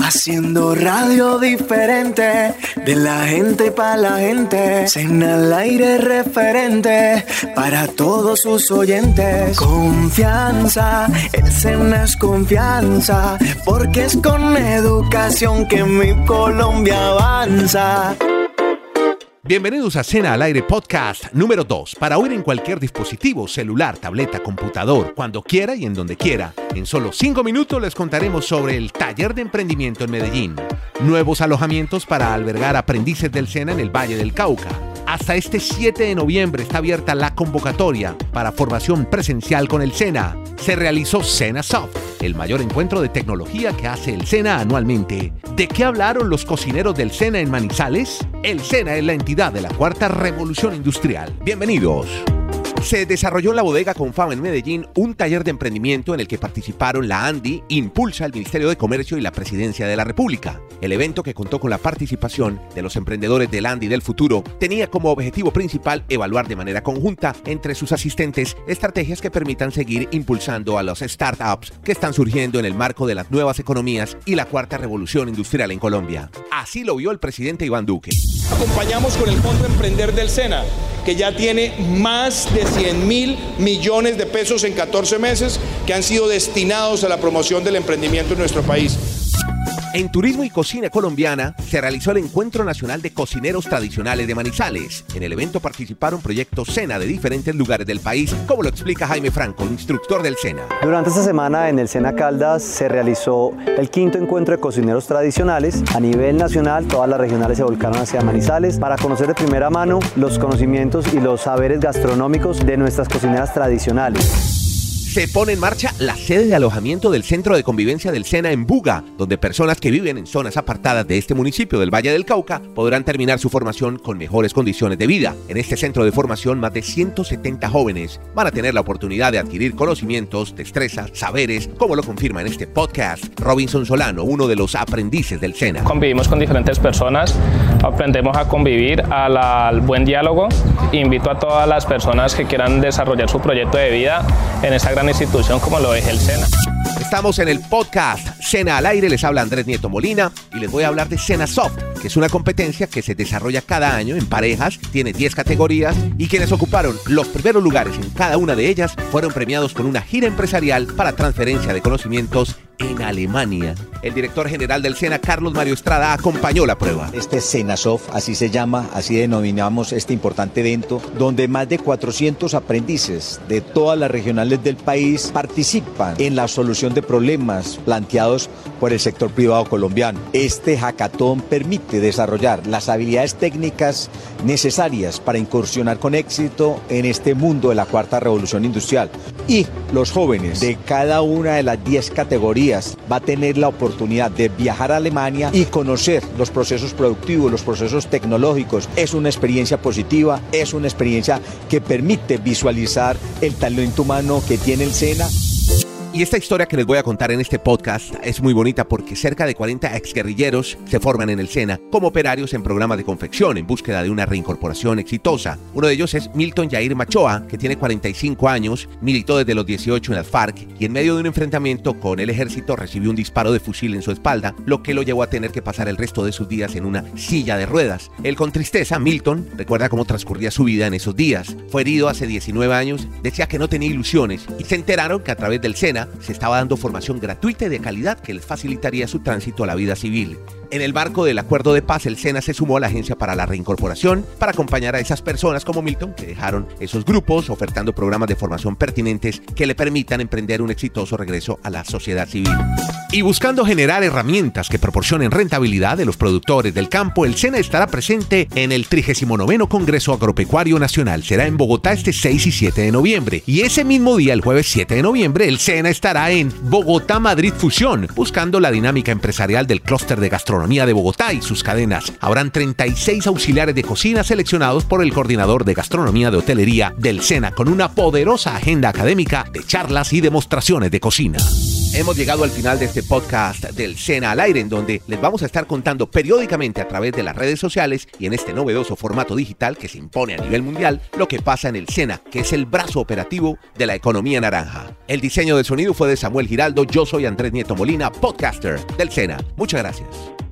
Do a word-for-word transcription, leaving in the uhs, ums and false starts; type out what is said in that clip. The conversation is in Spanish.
Haciendo radio diferente, de la gente para la gente. Sena al aire referente, para todos sus oyentes. Confianza, el Sena es confianza, porque es con educación que mi Colombia avanza. Bienvenidos a Sena al Aire Podcast número dos, para oír en cualquier dispositivo, celular, tableta, computador, cuando quiera y en donde quiera. En solo cinco minutos les contaremos sobre el Taller de Emprendimiento en Medellín, nuevos alojamientos para albergar aprendices del Sena en el Valle del Cauca. Hasta este siete de noviembre está abierta la convocatoria para formación presencial con el Sena. Se realizó Sena Soft, el mayor encuentro de tecnología que hace el Sena anualmente. ¿De qué hablaron los cocineros del Sena en Manizales? El Sena es la entidad de la cuarta revolución industrial. Bienvenidos. Se desarrolló en la bodega Confama en Medellín un taller de emprendimiento en el que participaron la ANDI, Impulsa, el Ministerio de Comercio y la Presidencia de la República. El evento, que contó con la participación de los emprendedores del ANDI del futuro, tenía como objetivo principal evaluar de manera conjunta entre sus asistentes estrategias que permitan seguir impulsando a los startups que están surgiendo en el marco de las nuevas economías y la cuarta revolución industrial en Colombia. Así lo vio el presidente Iván Duque. Acompañamos con el Fondo Emprender del Sena, que ya tiene más de cien mil millones de pesos en catorce meses que han sido destinados a la promoción del emprendimiento en nuestro país. En Turismo y Cocina Colombiana se realizó el Encuentro Nacional de Cocineros Tradicionales de Manizales. En el evento participaron proyectos Sena de diferentes lugares del país, como lo explica Jaime Franco, instructor del Sena. Durante esta semana en el Sena Caldas se realizó el quinto encuentro de cocineros tradicionales. A nivel nacional, todas las regionales se volcaron hacia Manizales para conocer de primera mano los conocimientos y los saberes gastronómicos de nuestras cocineras tradicionales. Se pone en marcha la sede de alojamiento del Centro de Convivencia del Sena en Buga, donde personas que viven en zonas apartadas de este municipio del Valle del Cauca podrán terminar su formación con mejores condiciones de vida. En este centro de formación, más de ciento setenta jóvenes van a tener la oportunidad de adquirir conocimientos, destrezas, saberes, como lo confirma en este podcast Robinson Solano, uno de los aprendices del Sena. Convivimos con diferentes personas, aprendemos a convivir, a la, al buen diálogo. Invito a todas las personas que quieran desarrollar su proyecto de vida en esta gran institución como lo es el Sena. Estamos en el podcast Sena al Aire, les habla Andrés Nieto Molina y les voy a hablar de Sena Soft, que es una competencia que se desarrolla cada año en parejas, tiene diez categorías y quienes ocuparon los primeros lugares en cada una de ellas fueron premiados con una gira empresarial para transferencia de conocimientos en Alemania. El director general del Sena, Carlos Mario Estrada, acompañó la prueba. Este Sena Soft, así se llama, así denominamos este importante evento, donde más de cuatrocientos aprendices de todas las regionales del país participan en la solución de problemas planteados por el sector privado colombiano. Este hackathon permite desarrollar las habilidades técnicas necesarias para incursionar con éxito en este mundo de la cuarta revolución industrial. Y los jóvenes de cada una de las diez categorías va a tener la oportunidad de viajar a Alemania y conocer los procesos productivos, los procesos tecnológicos. Es una experiencia positiva, es una experiencia que permite visualizar el talento humano que tiene el Sena. Y esta historia que les voy a contar en este podcast es muy bonita porque cerca de cuarenta exguerrilleros se forman en el Sena como operarios en programas de confección en búsqueda de una reincorporación exitosa. Uno de ellos es Milton Yair Machoa, que tiene cuarenta y cinco años, militó desde los dieciocho en las FARC y en medio de un enfrentamiento con el ejército recibió un disparo de fusil en su espalda, lo que lo llevó a tener que pasar el resto de sus días en una silla de ruedas. Él, con tristeza, Milton recuerda cómo transcurría su vida en esos días. Fue herido hace diecinueve años, decía que no tenía ilusiones y se enteraron que a través del Sena se estaba dando formación gratuita y de calidad que les facilitaría su tránsito a la vida civil. En el marco del acuerdo de paz, el Sena se sumó a la Agencia para la Reincorporación para acompañar a esas personas como Milton que dejaron esos grupos, ofertando programas de formación pertinentes que le permitan emprender un exitoso regreso a la sociedad civil. Y buscando generar herramientas que proporcionen rentabilidad de los productores del campo, el Sena estará presente en el trigésimo noveno Congreso Agropecuario Nacional. Será en Bogotá este seis y siete de noviembre. Y ese mismo día, el jueves siete de noviembre, el Sena estará en Bogotá Madrid Fusión, buscando la dinámica empresarial del clúster de gastronomía Gastronomía de Bogotá y sus cadenas. Habrán treinta y seis auxiliares de cocina seleccionados por el coordinador de Gastronomía de Hotelería del SENA, con una poderosa agenda académica de charlas y demostraciones de cocina. Hemos llegado al final de este podcast del SENA al aire, en donde les vamos a estar contando periódicamente a través de las redes sociales y en este novedoso formato digital que se impone a nivel mundial lo que pasa en el SENA, que es el brazo operativo de la economía naranja. El diseño del sonido fue de Samuel Giraldo. Yo soy Andrés Nieto Molina, podcaster del SENA. Muchas gracias.